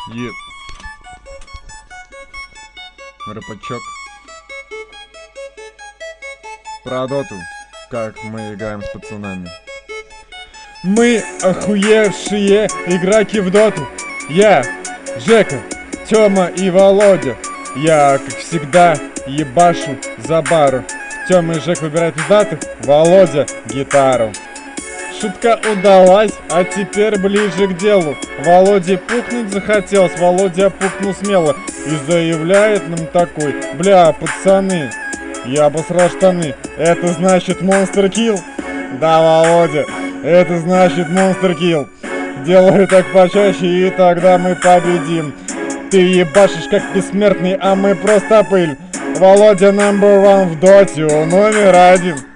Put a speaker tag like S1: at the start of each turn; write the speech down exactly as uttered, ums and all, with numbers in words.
S1: Еп. Рыбачок. Про доту, как мы играем с пацанами. Мы охуевшие игроки в доту. Я, Жека, Тёма и Володя. Я, как всегда, ебашу за бару. Тёма и Жек выбирают пиздатых, Володя гитару. Шутка удалась, а теперь ближе к делу. Володе пукнуть захотелось, Володя пукнул смело и заявляет нам такой: бля, пацаны, я обосрал штаны. Это значит Monster Kill? Да, Володя, это значит Monster Kill. Делай так почаще, и тогда мы победим. Ты ебашишь как бессмертный, а мы просто пыль. Володя number one в доте, номер один.